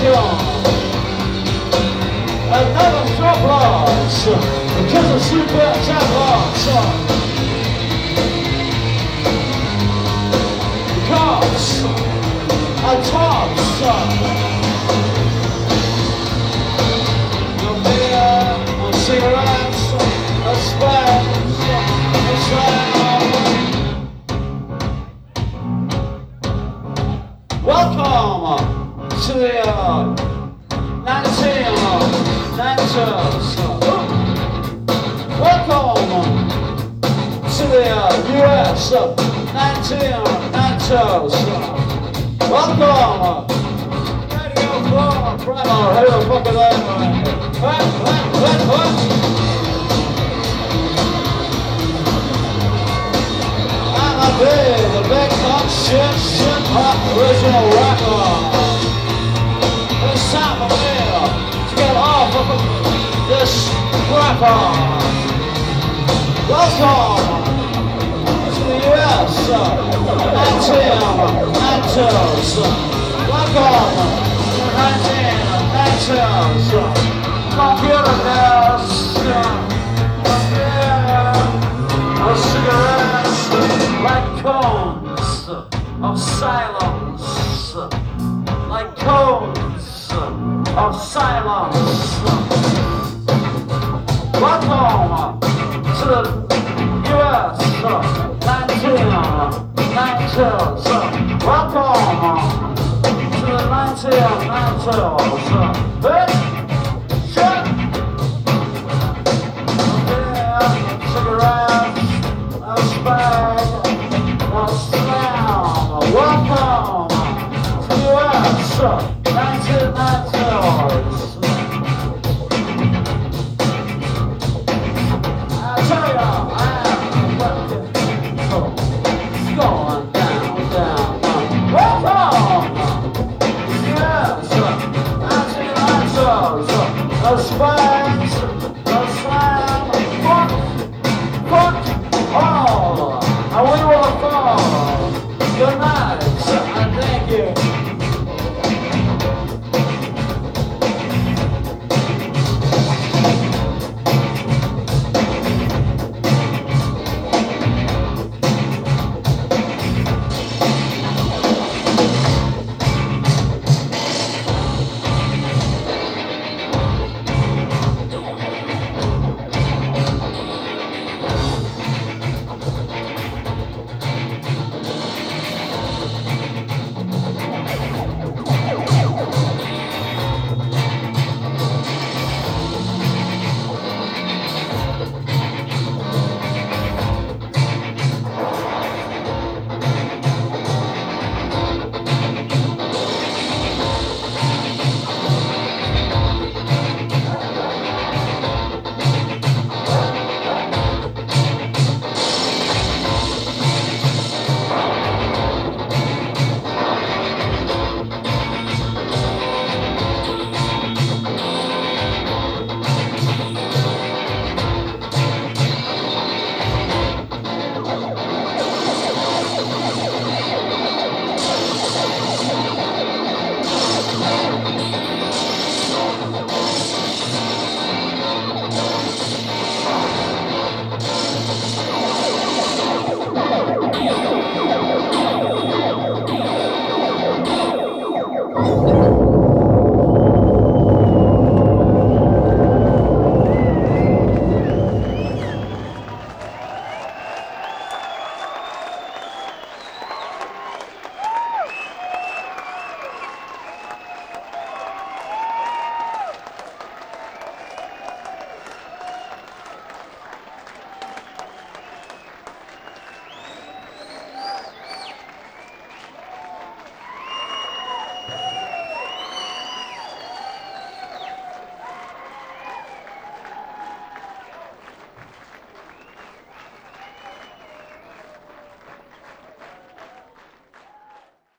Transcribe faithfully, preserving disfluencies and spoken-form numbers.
Another droplets because of super tablets. Cops and tops. No beer, no cigarettes, no spades, no slam. Welcome to the uh, nineteen ninety-s. Welcome to the uh, U S nineteen ninety-s. Welcome. Radio four, Primal, who the fuck are they? What, what, what, what? I'm a big, the big cock shit, shit hot original rapper. It's time for me to get off of this rapper. Welcome to the U S nineteen ninety-s. Welcome to the nineteen ninety-s. Computer desk, yeah, cigarettes like cones of silence, like cones of silence. Welcome to the U S nineteen ninety-s. Welcome to the nineteen ninety-s. Bitch, shit. Yeah, cigarettes, no spag, no slam. Welcome to the U S nineteen ninety-s. I tell ya, I am fucking cold. It's going down, down, down. Welcome! Yes, nineteen ninety-s. No spikes, no